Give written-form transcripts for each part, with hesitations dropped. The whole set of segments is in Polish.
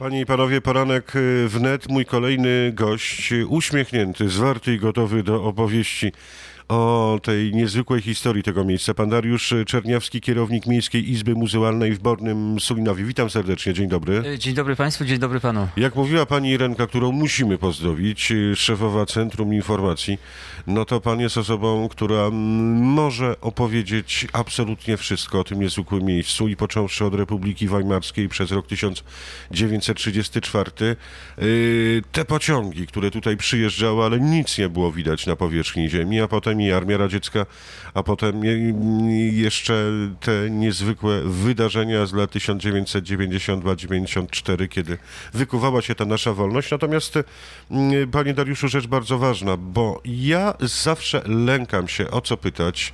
Panie i panowie, poranek wnet, mój kolejny gość, uśmiechnięty, zwarty i gotowy do opowieści o tej niezwykłej historii tego miejsca. Pan Dariusz Czerniawski, kierownik Miejskiej Izby Muzealnej w Bornym Sulinowie. Witam serdecznie, dzień dobry. Dzień dobry państwu, dzień dobry panu. Jak mówiła pani Irenka, którą musimy pozdrowić, szefowa Centrum Informacji, no to pan jest osobą, która może opowiedzieć absolutnie wszystko o tym niezwykłym miejscu i począwszy od Republiki Weimarskiej przez rok 1934, te pociągi, które tutaj przyjeżdżały, ale nic nie było widać na powierzchni ziemi, a potem i Armia Radziecka, a potem jeszcze te niezwykłe wydarzenia z lat 1992-94, kiedy wykuwała się ta nasza wolność. Natomiast, panie Dariuszu, rzecz bardzo ważna, bo ja zawsze lękam się, o co pytać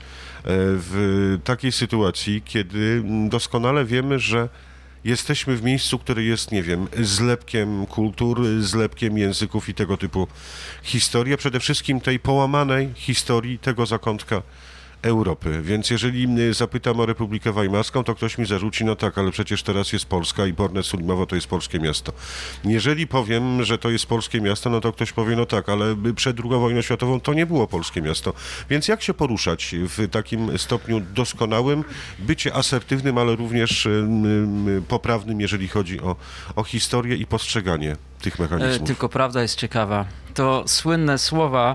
w takiej sytuacji, kiedy doskonale wiemy, że jesteśmy w miejscu, które jest, nie wiem, zlepkiem kultur, zlepkiem języków i tego typu historii, a przede wszystkim tej połamanej historii tego zakątka Europy. Więc jeżeli zapytam o Republikę Weimarską, to ktoś mi zarzuci, no tak, ale przecież teraz jest Polska i Borne Sulinowo to jest polskie miasto. Jeżeli powiem, że to jest polskie miasto, no to ktoś powie, no tak, ale przed II wojną światową to nie było polskie miasto. Więc jak się poruszać w takim stopniu doskonałym, bycie asertywnym, ale również poprawnym, jeżeli chodzi o historię i postrzeganie tych mechanizmów? Tylko prawda jest ciekawa. To słynne słowa,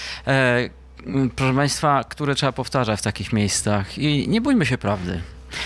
proszę państwa, które trzeba powtarzać w takich miejscach. I nie bójmy się prawdy.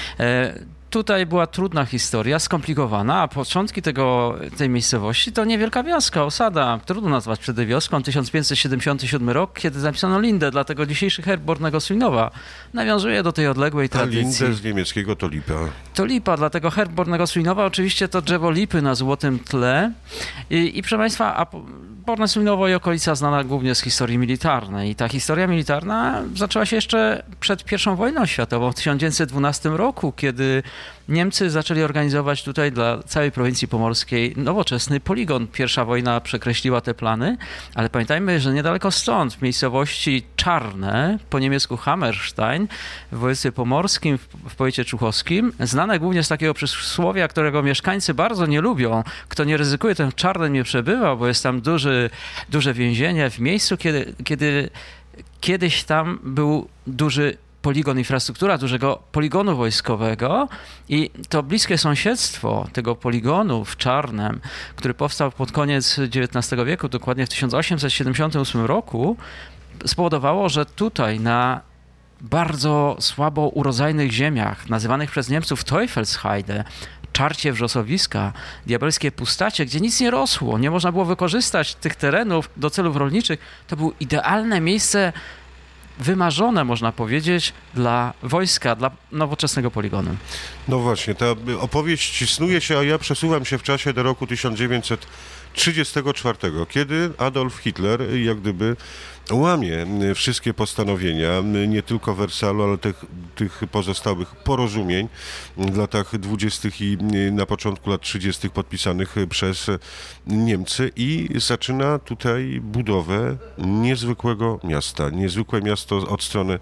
Tutaj była trudna historia, skomplikowana, a początki tej miejscowości to niewielka wioska, osada. Trudno nazwać wtedy wioską. 1577 rok, kiedy zapisano Lindę, dlatego dzisiejszy herb Bornego Sulinowa nawiązuje do tej odległej tradycji. A Lindę z niemieckiego to lipa. To lipa, dlatego herb Bornego Sulinowa oczywiście to drzewo lipy na złotym tle. I proszę państwa, Borne Sulinowo i okolica znana głównie z historii militarnej. I ta historia militarna zaczęła się jeszcze przed I wojną światową w 1912 roku, kiedy Niemcy zaczęli organizować tutaj dla całej prowincji pomorskiej nowoczesny poligon. Pierwsza wojna przekreśliła te plany, ale pamiętajmy, że niedaleko stąd, w miejscowości Czarne, po niemiecku Hammerstein, w województwie pomorskim, w powiecie człuchowskim, znane głównie z takiego przysłowia, którego mieszkańcy bardzo nie lubią. Kto nie ryzykuje, ten w Czarnem nie przebywa, bo jest tam duże więzienie w miejscu, kiedy kiedyś tam był duży poligon, infrastruktura dużego poligonu wojskowego i to bliskie sąsiedztwo tego poligonu w Czarnem, który powstał pod koniec XIX wieku, dokładnie w 1878 roku, spowodowało, że tutaj na bardzo słabo urodzajnych ziemiach, nazywanych przez Niemców Teufelsheide, czarcie wrzosowiska, diabelskie pustacie, gdzie nic nie rosło, nie można było wykorzystać tych terenów do celów rolniczych, to było idealne miejsce wymarzone, można powiedzieć, dla wojska, dla nowoczesnego poligonu. No właśnie, ta opowieść snuje się, a ja przesuwam się w czasie do roku 1934, kiedy Adolf Hitler jak gdyby łamie wszystkie postanowienia, nie tylko Wersalu, ale tych pozostałych porozumień w latach 20. i na początku lat 30. podpisanych przez Niemcy i zaczyna tutaj budowę niezwykłego miasta. Niezwykłe miasto od strony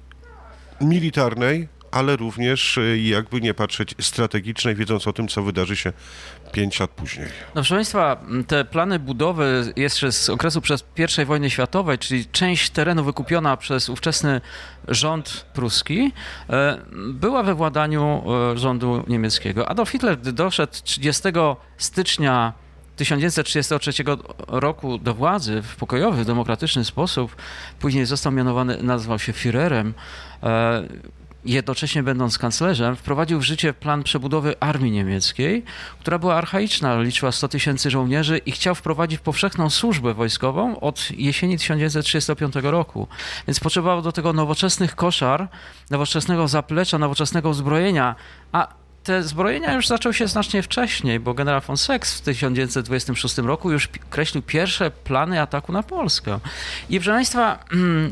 militarnej, ale również, jakby nie patrzeć, strategicznej, wiedząc o tym, co wydarzy się 5 lat później. No proszę państwa, te plany budowy jeszcze z okresu przez I wojny światowej, czyli część terenu wykupiona przez ówczesny rząd pruski, była we władaniu rządu niemieckiego. Adolf Hitler, gdy doszedł 30 stycznia 1933 roku do władzy w pokojowy, demokratyczny sposób, później został mianowany, nazywał się Führerem, jednocześnie będąc kanclerzem, wprowadził w życie plan przebudowy armii niemieckiej, która była archaiczna, liczyła 100 000 żołnierzy i chciał wprowadzić powszechną służbę wojskową od jesieni 1935 roku. Więc potrzebował do tego nowoczesnych koszar, nowoczesnego zaplecza, nowoczesnego uzbrojenia, a te zbrojenia już zaczęły się znacznie wcześniej, bo generał von Sechs w 1926 roku już kreślił pierwsze plany ataku na Polskę. I proszę państwa,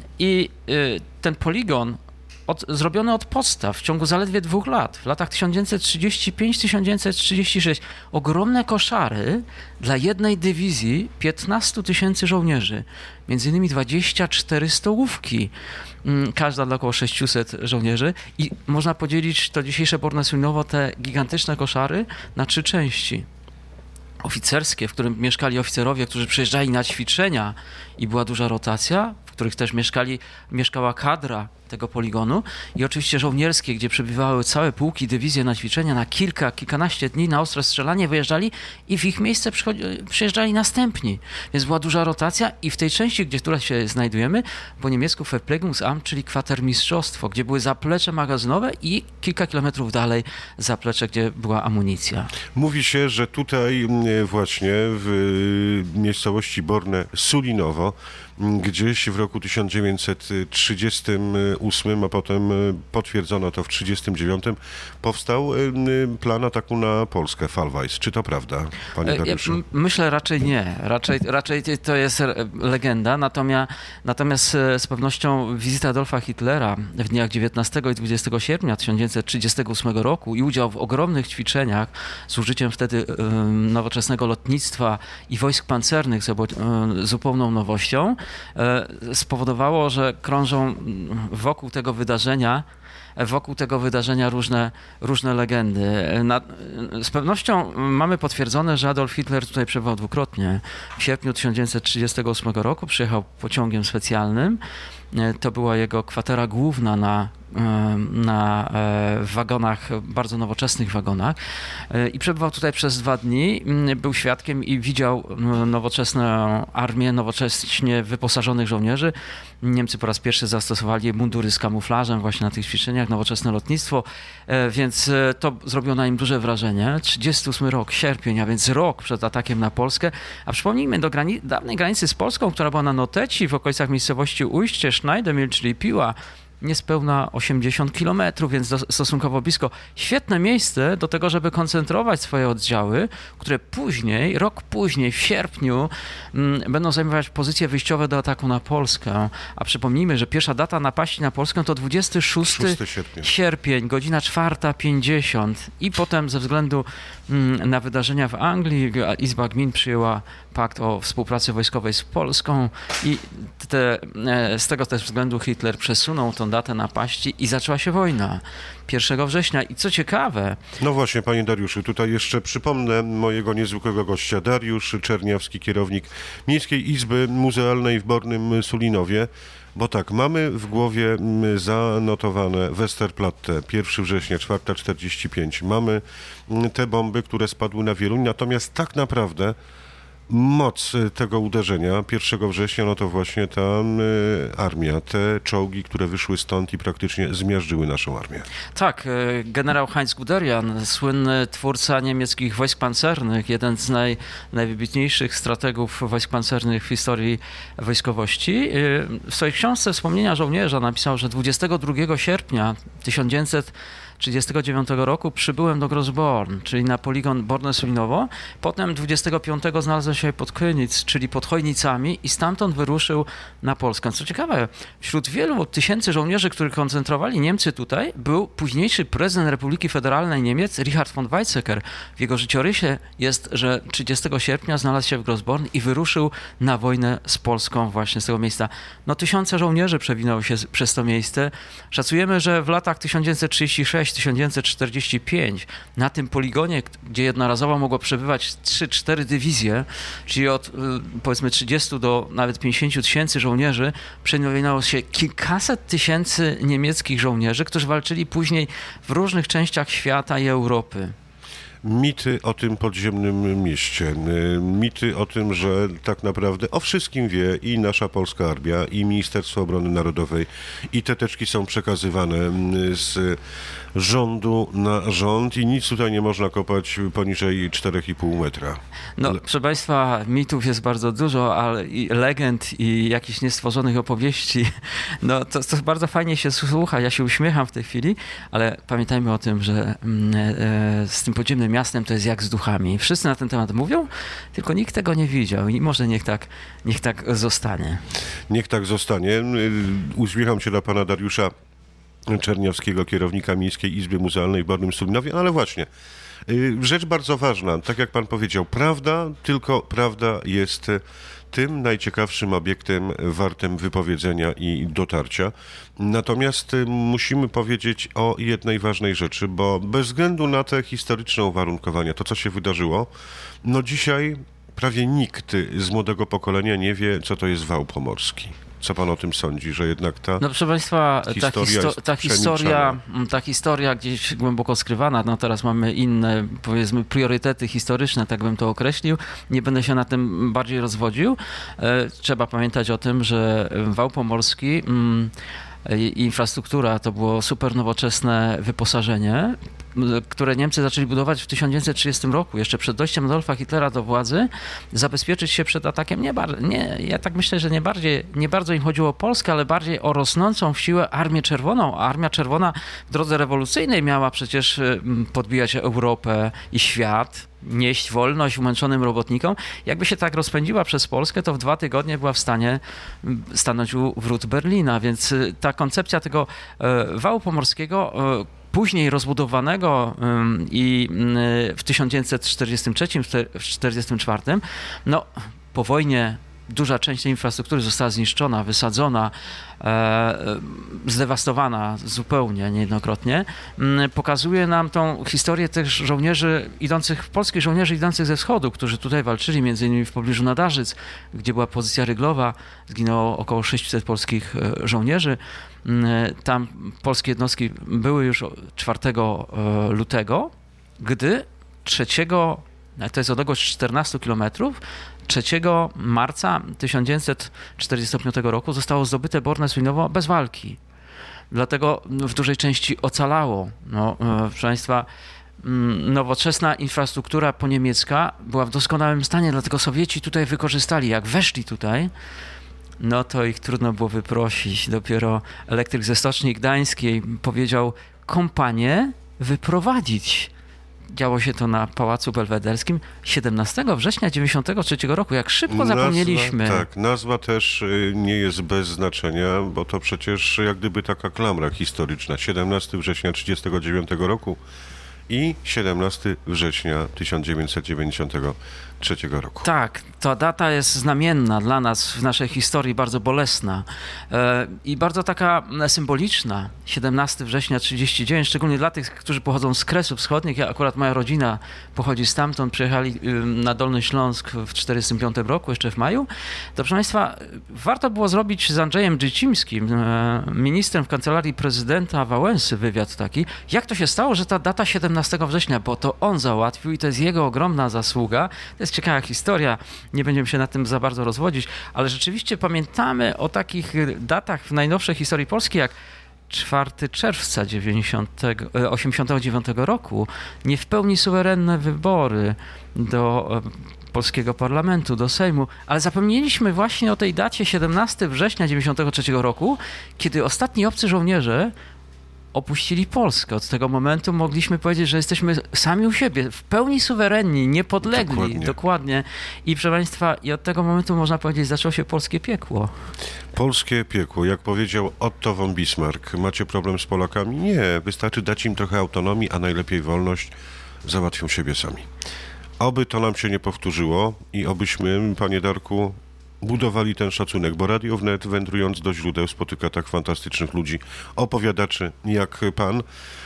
ten poligon zrobiony od podstaw w ciągu zaledwie 2 lat, w latach 1935-1936, ogromne koszary dla jednej dywizji 15 000 żołnierzy, między innymi 24 stołówki, każda dla około 600 żołnierzy i można podzielić to dzisiejsze Borne Sulinowo, te gigantyczne koszary, na 3 części. oficerskie, w którym mieszkali oficerowie, którzy przyjeżdżali na ćwiczenia i była duża rotacja, w których też mieszkała kadra tego poligonu i oczywiście żołnierskie, gdzie przebywały całe pułki, dywizje na ćwiczenia na kilkanaście dni na ostre strzelanie wyjeżdżali i w ich miejsce przyjeżdżali następni. Więc była duża rotacja i w tej części, która się znajdujemy, po niemiecku Verpflegungsamt, czyli kwatermistrzostwo, gdzie były zaplecze magazynowe i kilka kilometrów dalej zaplecze, gdzie była amunicja. Mówi się, że tutaj właśnie w miejscowości Borne-Sulinowo gdzieś w roku 1938, a potem potwierdzono to w 1939, powstał plan ataku na Polskę, Fallweiss. Czy to prawda, panie Dariuszu? Myślę raczej nie. Raczej to jest legenda, natomiast z pewnością wizyta Adolfa Hitlera w dniach 19 i 20 sierpnia 1938 roku i udział w ogromnych ćwiczeniach z użyciem wtedy nowoczesnego lotnictwa i wojsk pancernych, co było zupełną nowością, spowodowało, że krążą wokół tego wydarzenia różne legendy. Z pewnością mamy potwierdzone, że Adolf Hitler tutaj przebywał dwukrotnie. W sierpniu 1938 roku przyjechał pociągiem specjalnym. To była jego kwatera główna na wagonach, bardzo nowoczesnych wagonach i przebywał tutaj przez 2 dni, był świadkiem i widział nowoczesną armię, nowocześnie wyposażonych żołnierzy. Niemcy po raz pierwszy zastosowali mundury z kamuflażem właśnie na tych ćwiczeniach, nowoczesne lotnictwo, więc to zrobiło na nim duże wrażenie. 38 rok, sierpień, a więc rok przed atakiem na Polskę, a przypomnijmy do dawnej granicy z Polską, która była na Noteci w okolicach miejscowości Ujście, Schneidemühl, czyli Piła, niespełna 80 kilometrów, więc stosunkowo blisko. Świetne miejsce do tego, żeby koncentrować swoje oddziały, które rok później, w sierpniu, będą zajmować pozycje wyjściowe do ataku na Polskę. A przypomnijmy, że pierwsza data napaści na Polskę to 26 sierpień, godzina 4:50 i potem ze względu na wydarzenia w Anglii Izba Gmin przyjęła pakt o współpracy wojskowej z Polską i z tego też względu Hitler przesunął tą datę napaści i zaczęła się wojna 1 września. I co ciekawe... No właśnie, panie Dariuszu, tutaj jeszcze przypomnę mojego niezwykłego gościa, Dariusz Czerniawski, kierownik Miejskiej Izby Muzealnej w Bornym Sulinowie. Bo tak, mamy w głowie zanotowane Westerplatte, 1 września, 4:45. Mamy te bomby, które spadły na Wieluń, natomiast tak naprawdę moc tego uderzenia 1 września, no to właśnie ta armia, te czołgi, które wyszły stąd i praktycznie zmiażdżyły naszą armię. Tak, generał Heinz Guderian, słynny twórca niemieckich wojsk pancernych, jeden z najwybitniejszych strategów wojsk pancernych w historii wojskowości. W swojej książce Wspomnienia żołnierza napisał, że 22 sierpnia 1939 roku przybyłem do Grossborn, czyli na poligon Borne-Sulinowo. Potem 25 znalazłem się pod Köniz, czyli pod Chojnicami i stamtąd wyruszył na Polskę. Co ciekawe, wśród wielu tysięcy żołnierzy, których koncentrowali Niemcy tutaj, był późniejszy prezydent Republiki Federalnej Niemiec Richard von Weizsäcker. W jego życiorysie jest, że 30 sierpnia znalazł się w Grossborn i wyruszył na wojnę z Polską właśnie z tego miejsca. No tysiące żołnierzy przewinęło się przez to miejsce. Szacujemy, że w latach 1936-1945 na tym poligonie, gdzie jednorazowo mogło przebywać 3-4 dywizje, czyli od powiedzmy 30 do nawet 50 tysięcy żołnierzy, przewinęło się kilkaset tysięcy niemieckich żołnierzy, którzy walczyli później w różnych częściach świata i Europy. Mity o tym podziemnym mieście, mity o tym, że tak naprawdę o wszystkim wie i nasza polska armia, i Ministerstwo Obrony Narodowej, i te teczki są przekazywane z rządu na rząd i nic tutaj nie można kopać poniżej 4,5 metra. No, proszę Państwa, mitów jest bardzo dużo, ale i legend i jakichś niestworzonych opowieści, no to bardzo fajnie się słucha, ja się uśmiecham w tej chwili, ale pamiętajmy o tym, że z tym podziemnym miastem to jest jak z duchami. Wszyscy na ten temat mówią, tylko nikt tego nie widział i może niech tak zostanie. Niech tak zostanie. Uśmiecham się dla pana Dariusza Czerniawskiego, kierownika Miejskiej Izby Muzealnej w Bornym Sulinowie, ale właśnie, Rzecz bardzo ważna, tak jak pan powiedział, prawda, tylko prawda jest tym najciekawszym obiektem wartym wypowiedzenia i dotarcia. Natomiast musimy powiedzieć o jednej ważnej rzeczy, bo bez względu na te historyczne uwarunkowania, to co się wydarzyło, no dzisiaj prawie nikt z młodego pokolenia nie wie, co to jest wał pomorski. Co pan o tym sądzi, że jednak ta No proszę Państwa, historia ta historia gdzieś głęboko skrywana, no teraz mamy inne, powiedzmy, priorytety historyczne, tak bym to określił. Nie będę się na tym bardziej rozwodził. Trzeba pamiętać o tym, że wał pomorski i infrastruktura to było super nowoczesne wyposażenie, które Niemcy zaczęli budować w 1930 roku, jeszcze przed dojściem Adolfa Hitlera do władzy, zabezpieczyć się przed atakiem. Ja tak myślę, że nie bardzo im chodziło o Polskę, ale bardziej o rosnącą w siłę Armię Czerwoną. A Armia Czerwona w drodze rewolucyjnej miała przecież podbijać Europę i świat, nieść wolność umęczonym robotnikom. Jakby się tak rozpędziła przez Polskę, to w 2 tygodnie była w stanie stanąć u wrót Berlina, więc ta koncepcja tego wału pomorskiego, później rozbudowanego i w 1943-1944, no po wojnie duża część tej infrastruktury została zniszczona, wysadzona, zdewastowana zupełnie niejednokrotnie. Pokazuje nam tą historię tych żołnierzy polskich żołnierzy idących ze wschodu, którzy tutaj walczyli, między innymi w pobliżu Nadarzyc, gdzie była pozycja Ryglowa, zginęło około 600 polskich żołnierzy. Tam polskie jednostki były już 4 lutego, gdy 3, to jest odległość 14 kilometrów, 3 marca 1945 roku zostało zdobyte Borne Słinowo bez walki. Dlatego w dużej części ocalało. No, proszę Państwa, nowoczesna infrastruktura poniemiecka była w doskonałym stanie, dlatego Sowieci tutaj wykorzystali. Jak weszli tutaj, no to ich trudno było wyprosić. Dopiero elektryk ze Stoczni Gdańskiej powiedział: kompanię wyprowadzić. Działo się to na Pałacu Belwederskim 17 września 1993 roku. Jak szybko zapomnieliśmy. Nazwa też nie jest bez znaczenia, bo to przecież jak gdyby taka klamra historyczna. 17 września 1939 roku i 17 września 1993 roku. Tak, ta data jest znamienna dla nas w naszej historii, bardzo bolesna i bardzo taka symboliczna. 17 września 1939, szczególnie dla tych, którzy pochodzą z Kresów Wschodnich. Akurat moja rodzina pochodzi stamtąd, przyjechali na Dolny Śląsk w 1945 roku, jeszcze w maju. To, proszę Państwa, warto było zrobić z Andrzejem Dziećimskim, ministrem w kancelarii prezydenta Wałęsy, wywiad taki. Jak to się stało, że ta data 17 września, bo to on załatwił i to jest jego ogromna zasługa. To jest ciekawa historia, nie będziemy się nad tym za bardzo rozwodzić, ale rzeczywiście pamiętamy o takich datach w najnowszej historii Polski, jak 4 czerwca 1989 roku, nie w pełni suwerenne wybory do polskiego parlamentu, do Sejmu, ale zapomnieliśmy właśnie o tej dacie 17 września 1993 roku, kiedy ostatni obcy żołnierze opuścili Polskę. Od tego momentu mogliśmy powiedzieć, że jesteśmy sami u siebie, w pełni suwerenni, niepodlegli. Dokładnie. I proszę Państwa, i od tego momentu można powiedzieć, zaczęło się polskie piekło. Polskie piekło. Jak powiedział Otto von Bismarck, macie problem z Polakami? Nie, wystarczy dać im trochę autonomii, a najlepiej wolność, załatwią siebie sami. Oby to nam się nie powtórzyło i obyśmy, panie Darku, budowali ten szacunek, bo Radio Wnet, wędrując do źródeł, spotyka tak fantastycznych ludzi, opowiadaczy jak pan.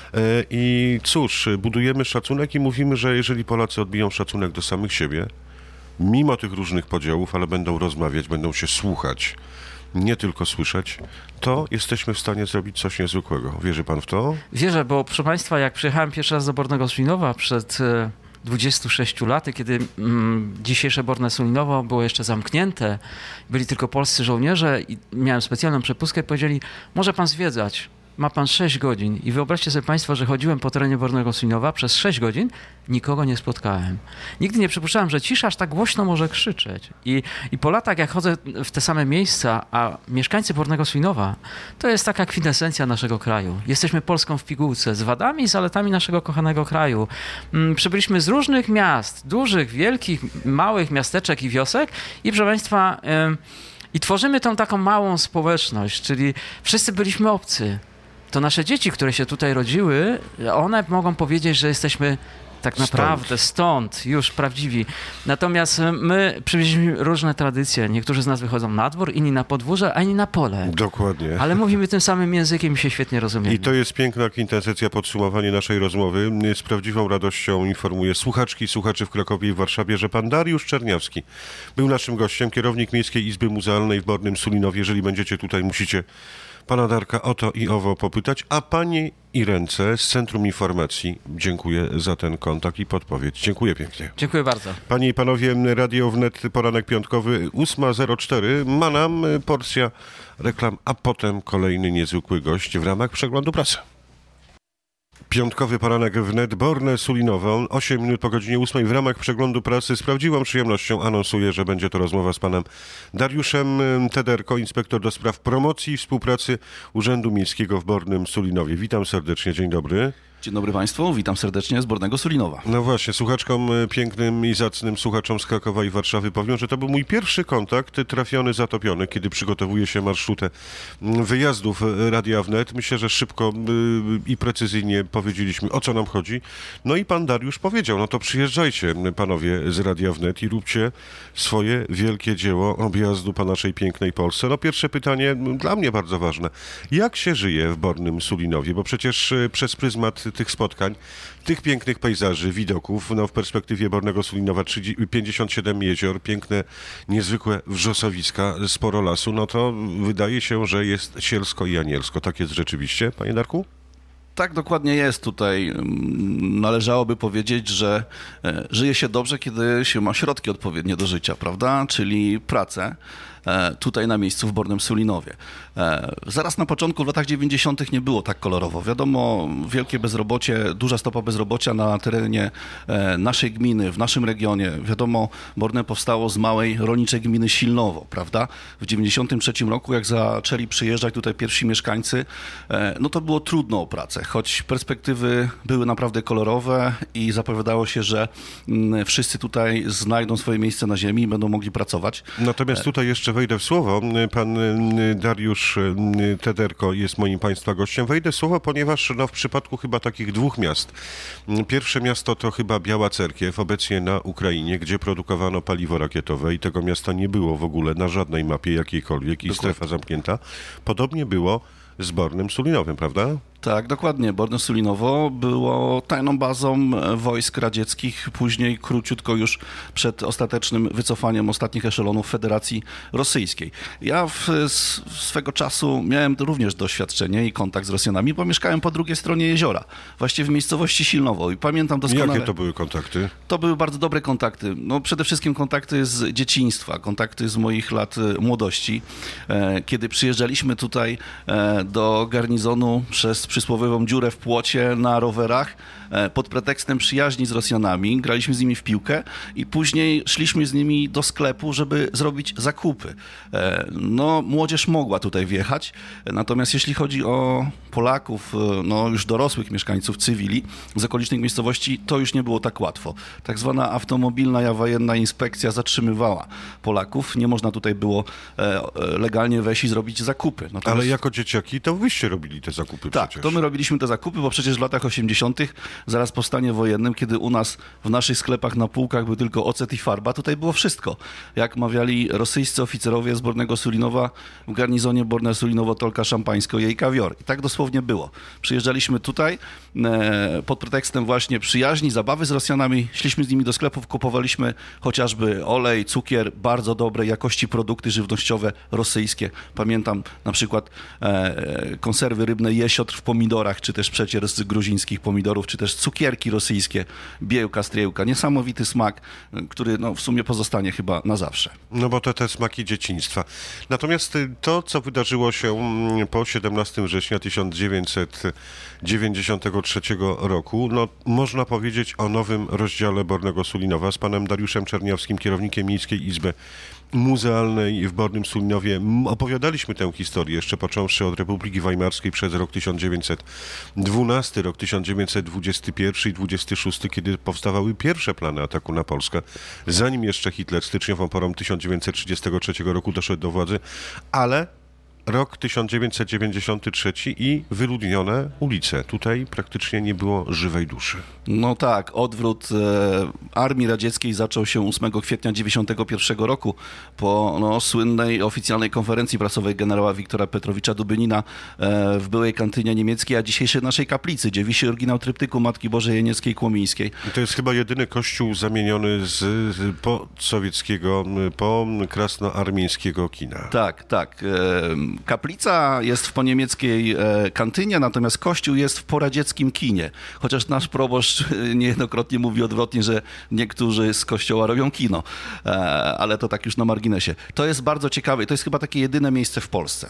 I cóż, budujemy szacunek i mówimy, że jeżeli Polacy odbiją szacunek do samych siebie, mimo tych różnych podziałów, ale będą rozmawiać, będą się słuchać, nie tylko słyszeć, to jesteśmy w stanie zrobić coś niezwykłego. Wierzy pan w to? Wierzę, bo proszę Państwa, jak przyjechałem pierwszy raz do Bornego Sulinowa przed 26 laty, kiedy dzisiejsze Borne Sulinowo było jeszcze zamknięte, byli tylko polscy żołnierze i miałem specjalną przepustkę i powiedzieli: może pan zwiedzać, ma pan 6 godzin. I wyobraźcie sobie Państwo, że chodziłem po terenie Bornego Sulinowa przez 6 godzin, nikogo nie spotkałem. Nigdy nie przypuszczałem, że cisza aż tak głośno może krzyczeć. I po latach, jak chodzę w te same miejsca, a mieszkańcy Bornego Sulinowa, to jest taka kwintesencja naszego kraju. Jesteśmy Polską w pigułce, z wadami i zaletami naszego kochanego kraju. Przybyliśmy z różnych miast, dużych, wielkich, małych miasteczek i wiosek i proszę Państwa, i tworzymy tą taką małą społeczność, czyli wszyscy byliśmy obcy. To nasze dzieci, które się tutaj rodziły, one mogą powiedzieć, że jesteśmy tak naprawdę stąd już prawdziwi. Natomiast my przywieźliśmy różne tradycje. Niektórzy z nas wychodzą na dwór, inni na podwórze, a inni na pole. Dokładnie. Ale mówimy tym samym językiem i się świetnie rozumiemy. I to jest piękna kwintesencja, podsumowanie naszej rozmowy. Z prawdziwą radością informuję słuchaczki i słuchaczy w Krakowie i w Warszawie, że pan Dariusz Czerniawski był naszym gościem, kierownik Miejskiej Izby Muzealnej w Bornym Sulinowie. Jeżeli będziecie tutaj, musicie pana Darka o to i owo popytać, a pani Irence z Centrum Informacji dziękuję za ten kontakt i podpowiedź. Dziękuję pięknie. Dziękuję bardzo. Panie i panowie, Radio Wnet, poranek piątkowy, 8:04. Ma nam porcja reklam, a potem kolejny niezwykły gość w ramach przeglądu prasy. Piątkowy poranek wnet, Borne Sulinowo, 8 minut po godzinie 8 w ramach przeglądu prasy. Z prawdziwą przyjemnością anonsuję, że będzie to rozmowa z panem Dariuszem Tederko, inspektor do spraw promocji i współpracy Urzędu Miejskiego w Bornym Sulinowie. Witam serdecznie, dzień dobry. Dzień dobry Państwu, witam serdecznie z Bornego Sulinowa. No właśnie, słuchaczkom pięknym i zacnym, słuchaczom z Krakowa i Warszawy powiem, że to był mój pierwszy kontakt trafiony, zatopiony, kiedy przygotowuje się marszrutę wyjazdów Radia Wnet. Myślę, że szybko i precyzyjnie powiedzieliśmy, o co nam chodzi. No i pan Dariusz powiedział, no to przyjeżdżajcie panowie z Radia Wnet i róbcie swoje wielkie dzieło objazdu po naszej pięknej Polsce. No pierwsze pytanie, dla mnie bardzo ważne. Jak się żyje w Bornym Sulinowie? Bo przecież przez pryzmat tych spotkań, tych pięknych pejzaży, widoków, no w perspektywie Bornego Sulinowa 57 jezior, piękne, niezwykłe wrzosowiska, sporo lasu, no to wydaje się, że jest sielsko i anielsko. Tak jest rzeczywiście, panie Darku? Tak dokładnie jest tutaj. Należałoby powiedzieć, że żyje się dobrze, kiedy się ma środki odpowiednie do życia, prawda? Czyli pracę tutaj na miejscu w Bornym Sulinowie. Zaraz na początku, w latach 90. nie było tak kolorowo. Wiadomo, wielkie bezrobocie, duża stopa bezrobocia na terenie naszej gminy, w naszym regionie. Wiadomo, Borne powstało z małej rolniczej gminy Silnowo, prawda? W 93 roku, jak zaczęli przyjeżdżać tutaj pierwsi mieszkańcy, no to było trudno o pracę, choć perspektywy były naprawdę kolorowe i zapowiadało się, że wszyscy tutaj znajdą swoje miejsce na ziemi i będą mogli pracować. Natomiast tutaj jeszcze wejdę w słowo. Pan Dariusz Tederko jest moim państwa gościem. Wejdę w słowo, ponieważ no, w przypadku chyba takich dwóch miast. Pierwsze miasto to chyba Biała Cerkiew, obecnie na Ukrainie, gdzie produkowano paliwo rakietowe i tego miasta nie było w ogóle na żadnej mapie jakiejkolwiek i strefa zamknięta. Podobnie było z Bornym Sulinowem, prawda? Tak, dokładnie. Borne Sulinowo było tajną bazą wojsk radzieckich, później króciutko już przed ostatecznym wycofaniem ostatnich eszelonów Federacji Rosyjskiej. Ja swego czasu miałem również doświadczenie i kontakt z Rosjanami, bo mieszkałem po drugiej stronie jeziora, właściwie w miejscowości Silnowo i pamiętam doskonale. Jakie to były kontakty? To były bardzo dobre kontakty. No, przede wszystkim kontakty z dzieciństwa, kontakty z moich lat młodości. Kiedy przyjeżdżaliśmy tutaj do garnizonu przez przysłowiową dziurę w płocie na rowerach pod pretekstem przyjaźni z Rosjanami. Graliśmy z nimi w piłkę i później szliśmy z nimi do sklepu, żeby zrobić zakupy. No, młodzież mogła tutaj wjechać, natomiast jeśli chodzi o Polaków, no już dorosłych mieszkańców, cywili z okolicznych miejscowości, to już nie było tak łatwo. Tak zwana automobilna wojenna inspekcja zatrzymywała Polaków. Nie można tutaj było legalnie wejść i zrobić zakupy. Natomiast... Ale jako dzieciaki to wyście robili te zakupy tak, przecież. to my robiliśmy te zakupy, bo przecież w latach 80., zaraz po stanie wojennym, kiedy u nas w naszych sklepach na półkach był tylko ocet i farba, tutaj było wszystko. Jak mawiali rosyjscy oficerowie z Bornego Sulinowa, w garnizonie Borne Sulinowo tolka szampańsko, jej kawior. I tak dosłownie było. Przyjeżdżaliśmy tutaj pod pretekstem właśnie przyjaźni, zabawy z Rosjanami, szliśmy z nimi do sklepów, kupowaliśmy chociażby olej, cukier, bardzo dobrej jakości produkty żywnościowe rosyjskie. Pamiętam na przykład konserwy rybne jesiotr w pomidorach, czy też przecier z gruzińskich pomidorów, czy też cukierki rosyjskie, biełka, striełka. Niesamowity smak, który no, w sumie pozostanie chyba na zawsze. No bo to te smaki dzieciństwa. Natomiast to, co wydarzyło się po 17 września 1993 roku, no można powiedzieć o nowym rozdziale Bornego Sulinowa z panem Dariuszem Czerniawskim, kierownikiem Miejskiej Izby Muzealnej w Bornym Sulinowie. Opowiadaliśmy tę historię, jeszcze począwszy od Republiki Weimarskiej przez rok 1912, rok 1921 i 26, kiedy powstawały pierwsze plany ataku na Polskę, zanim jeszcze Hitler styczniową porą 1933 roku doszedł do władzy, ale rok 1993 i wyludnione ulice. Tutaj praktycznie nie było żywej duszy. No tak, odwrót Armii Radzieckiej zaczął się 8 kwietnia 1991 roku po słynnej oficjalnej konferencji prasowej generała Wiktora Petrowicza Dubynina w byłej kantynie niemieckiej, a dzisiejszej naszej kaplicy, gdzie wisi oryginał tryptyku Matki Bożej Jenieckiej-Kłomińskiej. To jest chyba jedyny kościół zamieniony z sowieckiego, po krasnoarmieńskiego kina. Tak. Kaplica jest w poniemieckiej kantynie, natomiast kościół jest w poradzieckim kinie. Chociaż nasz proboszcz niejednokrotnie mówi odwrotnie, że niektórzy z kościoła robią kino, ale to tak już na marginesie. To jest bardzo ciekawe i to jest chyba takie jedyne miejsce w Polsce.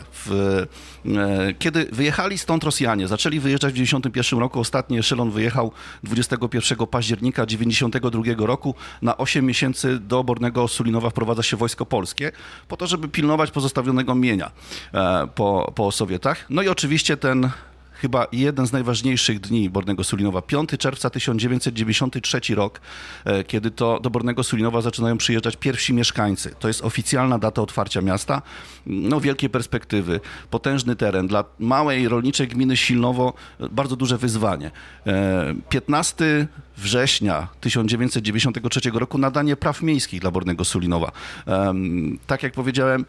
Kiedy wyjechali stąd Rosjanie, zaczęli wyjeżdżać w 1991 roku, ostatni eszelon wyjechał 21 października 1992 roku. Na 8 miesięcy do Bornego Sulinowa wprowadza się Wojsko Polskie po to, żeby pilnować pozostawionego mienia po Sowietach. No i oczywiście ten chyba jeden z najważniejszych dni Bornego Sulinowa, 5 czerwca 1993 rok, kiedy to do Bornego Sulinowa zaczynają przyjeżdżać pierwsi mieszkańcy. To jest oficjalna data otwarcia miasta. No, wielkie perspektywy, potężny teren. Dla małej rolniczej gminy Silnowo bardzo duże wyzwanie. 15 września 1993 roku nadanie praw miejskich dla Bornego Sulinowa. Tak jak powiedziałem,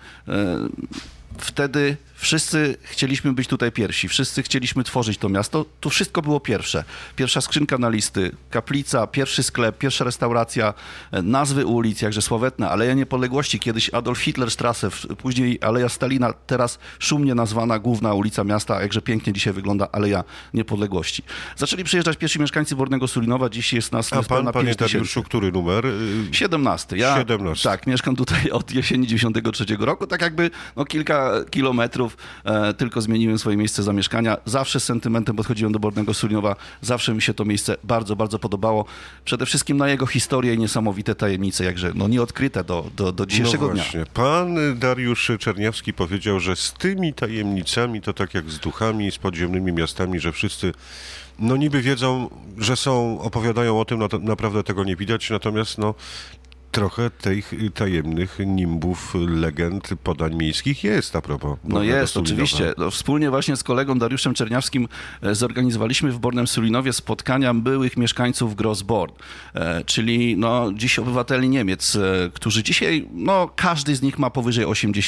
wtedy wszyscy chcieliśmy być tutaj pierwsi, wszyscy chcieliśmy tworzyć to miasto. Tu wszystko było pierwsze. Pierwsza skrzynka na listy, kaplica, pierwszy sklep, pierwsza restauracja, nazwy ulic, jakże sławetne, Aleja Niepodległości, kiedyś Adolf Hitler Strasse, później Aleja Stalina, teraz szumnie nazwana główna ulica miasta, jakże pięknie dzisiaj wygląda Aleja Niepodległości. Zaczęli przyjeżdżać pierwsi mieszkańcy Bornego Sulinowa, dziś jest nas niespełna 5 tysięcy. Panie Dariuszu, który numer? 17. Ja 17. Tak, mieszkam tutaj od jesieni 93 roku, tak jakby kilka kilometrów, tylko zmieniłem swoje miejsce zamieszkania. Zawsze z sentymentem podchodziłem do Bornego Sulinowa, zawsze mi się to miejsce bardzo, bardzo podobało. Przede wszystkim na jego historię i niesamowite tajemnice, jakże nieodkryte do dzisiejszego dnia. Pan Dariusz Czerniawski powiedział, że z tymi tajemnicami to tak jak z duchami, z podziemnymi miastami, że wszyscy niby wiedzą, że są, opowiadają o tym, naprawdę tego nie widać, natomiast trochę tych tajemnych nimbów, legend, podań miejskich jest a propos. Jest, oczywiście. Wspólnie właśnie z kolegą Dariuszem Czerniawskim zorganizowaliśmy w Bornem Sulinowie spotkania byłych mieszkańców Grossborn, czyli dziś obywateli Niemiec, którzy dzisiaj, każdy z nich ma powyżej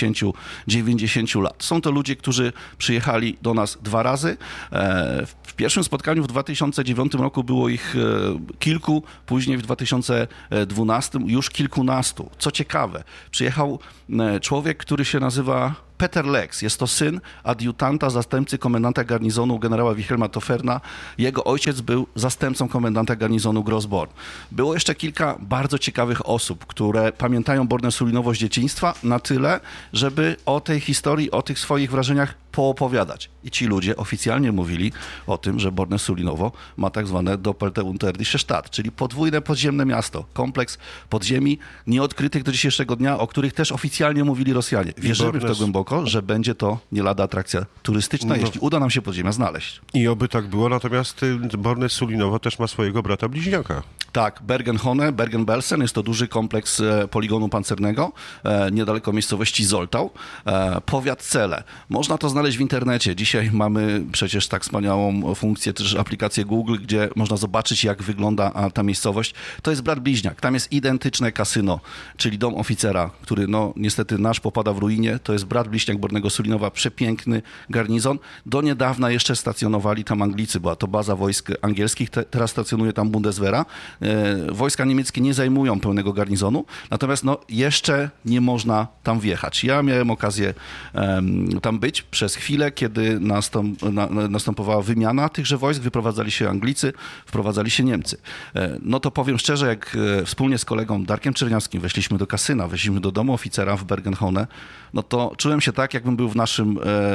80-90 lat. Są to ludzie, którzy przyjechali do nas 2 razy. W pierwszym spotkaniu w 2009 roku było ich kilku, później w 2012 już kilkunastu. Co ciekawe, przyjechał człowiek, który się nazywa Peter Lex. Jest to syn adiutanta, zastępcy komendanta garnizonu generała Wilhelma Toferna. Jego ojciec był zastępcą komendanta garnizonu Grossborn. Było jeszcze kilka bardzo ciekawych osób, które pamiętają Borne Sulinowo z dzieciństwa na tyle, żeby o tej historii, o tych swoich wrażeniach poopowiadać. I ci ludzie oficjalnie mówili o tym, że Borne Sulinowo ma tak zwane Doppelte unterirdische Stadt, czyli podwójne podziemne miasto, kompleks podziemi nieodkrytych do dzisiejszego dnia, o których też oficjalnie mówili Rosjanie. Wierzymy w to głęboko, że będzie to nie lada atrakcja turystyczna, jeśli uda nam się podziemia znaleźć. I oby tak było, natomiast Borne Sulinowo też ma swojego brata bliźniaka. Tak, Bergen-Hone, Bergen-Belsen, jest to duży kompleks poligonu pancernego, niedaleko miejscowości Zoltau, powiat Cele. Można to znaleźć w internecie. Dzisiaj mamy przecież tak wspaniałą funkcję, też aplikację Google, gdzie można zobaczyć, jak wygląda ta miejscowość. To jest brat bliźniak. Tam jest identyczne kasyno, czyli dom oficera, który niestety nasz popada w ruinie. To jest brat bliźniak Bornego Sulinowa, przepiękny garnizon. Do niedawna jeszcze stacjonowali tam Anglicy, była to baza wojsk angielskich, teraz stacjonuje tam Bundeswehra. Wojska niemieckie nie zajmują pełnego garnizonu, natomiast jeszcze nie można tam wjechać. Ja miałem okazję tam być przez chwilę, kiedy następowała wymiana tychże wojsk, wyprowadzali się Anglicy, wprowadzali się Niemcy. To powiem szczerze, jak wspólnie z kolegą Darkiem Czerniawskim weszliśmy do kasyna, weszliśmy do domu oficera w Bergen-Hone, to czułem się tak, jakbym był w naszym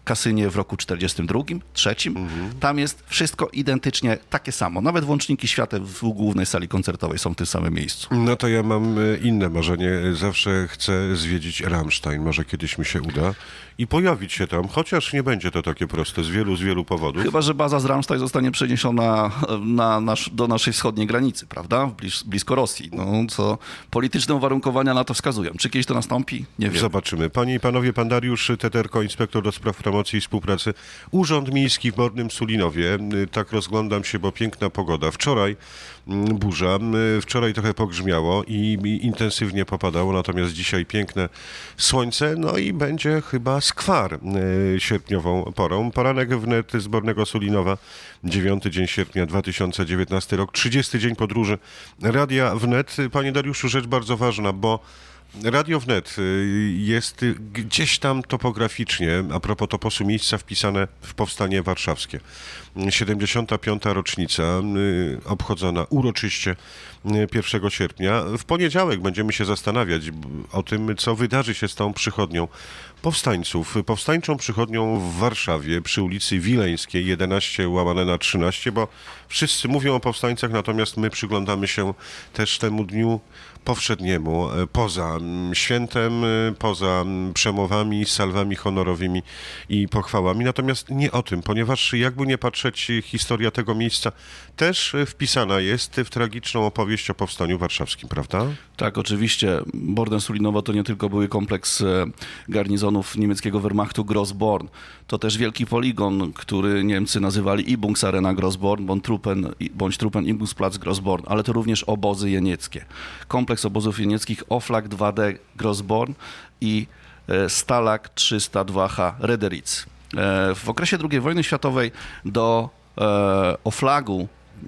kasynie w roku 42, 3. Tam jest wszystko identycznie takie samo. Nawet włączniki świateł w głównej sali koncertowej są w tym samym miejscu. No to ja mam inne marzenie. Zawsze chcę zwiedzić Rammstein. Może kiedyś mi się uda i pojawić się tam, chociaż nie będzie to takie proste z wielu powodów. Chyba że baza z Rammstein zostanie przeniesiona do naszej wschodniej granicy, prawda? Blisko Rosji. No, co polityczne uwarunkowania na to wskazują. Czy kiedyś to nastąpi? Nie wiem. Zobaczymy. Panie i panowie, pan Dariusz Tederko, inspektor do spraw promocji i współpracy. Urząd Miejski w Bornym Sulinowie. Tak rozglądam się, bo piękna pogoda. Wczoraj burza, wczoraj trochę pogrzmiało i intensywnie popadało, natomiast dzisiaj piękne słońce, no i będzie chyba skwar sierpniową porą. Poranek wnet z Bornego Sulinowa, 9 dzień sierpnia 2019 rok, 30 dzień podróży Radia Wnet. Panie Dariuszu, rzecz bardzo ważna, bo Radio Wnet jest gdzieś tam topograficznie, a propos toposu miejsca, wpisane w Powstanie Warszawskie. 75. rocznica obchodzona uroczyście 1 sierpnia. W poniedziałek będziemy się zastanawiać o tym, co wydarzy się z tą przychodnią powstańców. Powstańczą przychodnią w Warszawie przy ulicy Wileńskiej 11/13, bo wszyscy mówią o powstańcach, natomiast my przyglądamy się też temu dniu powszedniemu, poza świętem, poza przemowami, salwami honorowymi i pochwałami. Natomiast nie o tym, ponieważ jakby nie patrzeć, historia tego miejsca też wpisana jest w tragiczną opowieść o powstaniu warszawskim, prawda? Tak, oczywiście. Borne-Sulinowo to nie tylko były kompleks garnizonów niemieckiego Wehrmachtu Grossborn. To też wielki poligon, który Niemcy nazywali Übungsarena Grossborn, bądź Truppen Übungsplatz Grossborn, ale to również obozy jenieckie. Kompleks obozów jenieckich Oflag 2D Grossborn i Stalag 302H Rederitz. W okresie II wojny światowej do Oflagu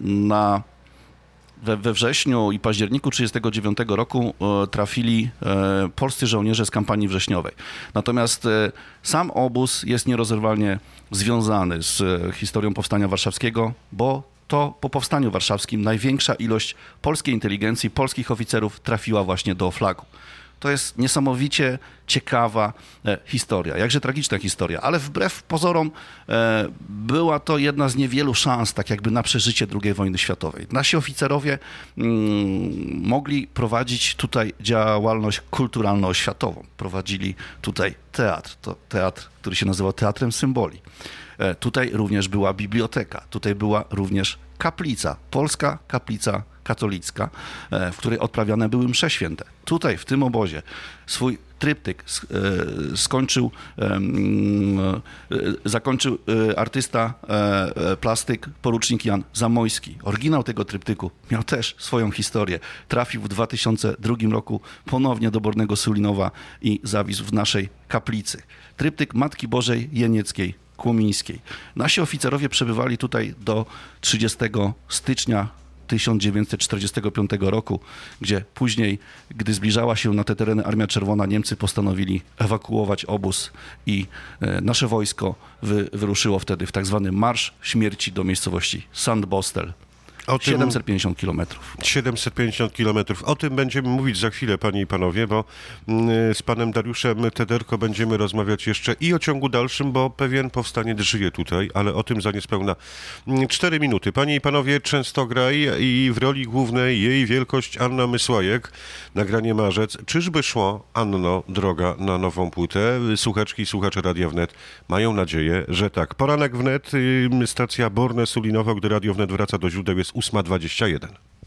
we wrześniu i październiku 1939 roku trafili polscy żołnierze z kampanii wrześniowej. Natomiast sam obóz jest nierozerwalnie związany z historią Powstania Warszawskiego, bo to po Powstaniu Warszawskim największa ilość polskiej inteligencji, polskich oficerów trafiła właśnie do Oflagu. To jest niesamowicie ciekawa historia, jakże tragiczna historia, ale wbrew pozorom była to jedna z niewielu szans, tak jakby na przeżycie II wojny światowej. Nasi oficerowie mogli prowadzić tutaj działalność kulturalno-oświatową. Prowadzili tutaj teatr, to teatr, który się nazywał Teatrem Symboli. Tutaj również była biblioteka, tutaj była również kaplica, polska kaplica katolicka, w której odprawiane były msze święte. Tutaj, w tym obozie, swój tryptyk zakończył artysta, plastyk, porucznik Jan Zamojski. Oryginał tego tryptyku miał też swoją historię. Trafił w 2002 roku ponownie do Bornego Sulinowa i zawisł w naszej kaplicy. Tryptyk Matki Bożej Jenieckiej, Kłomińskiej. Nasi oficerowie przebywali tutaj do 30 stycznia 1945 roku, gdzie później, gdy zbliżała się na te tereny Armia Czerwona, Niemcy postanowili ewakuować obóz i nasze wojsko wyruszyło wtedy w tak zwany Marsz Śmierci do miejscowości Sandbostel. 750 kilometrów. 750 kilometrów. O tym będziemy mówić za chwilę, panie i panowie, bo z panem Dariuszem Tederko będziemy rozmawiać jeszcze i o ciągu dalszym, bo pewien powstaniec żyje tutaj, ale o tym za niespełna 4 minuty. Panie i panowie, Częstograj i w roli głównej jej wielkość Anna Mysłajek, nagranie Marzec. Czyżby szło, Anno, droga na nową płytę? Słuchaczki i słuchacze Radia Wnet mają nadzieję, że tak. Poranek Wnet, stacja Borne Sulinowo, gdy Radio Wnet wraca do źródeł, jest 8:21.